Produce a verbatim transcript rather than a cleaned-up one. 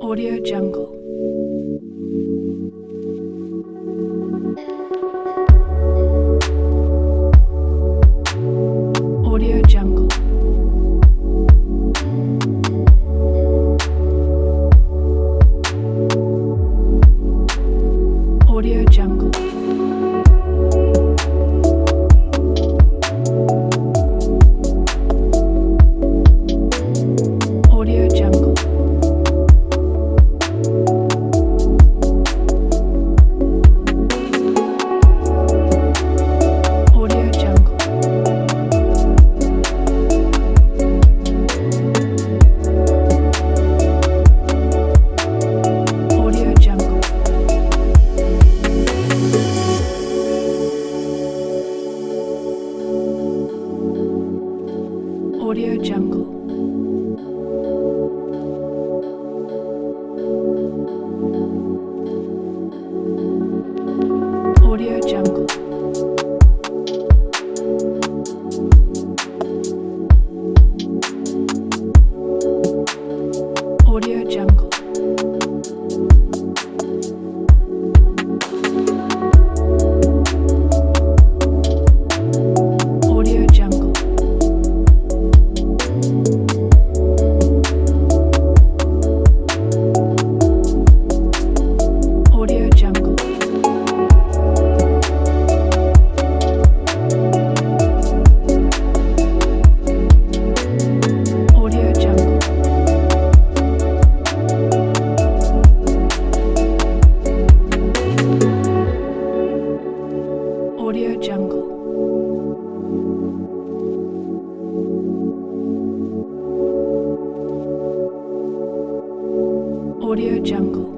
Audio Jungle. Audio Jungle. Audio Jungle. Audio Jungle. Audio Jungle. Audio Jungle. Audio Jungle. Audio Jungle. Audio Jungle. Audio Jungle. Audio Jungle. Audio Jungle. Audio Jungle. Audio Jungle.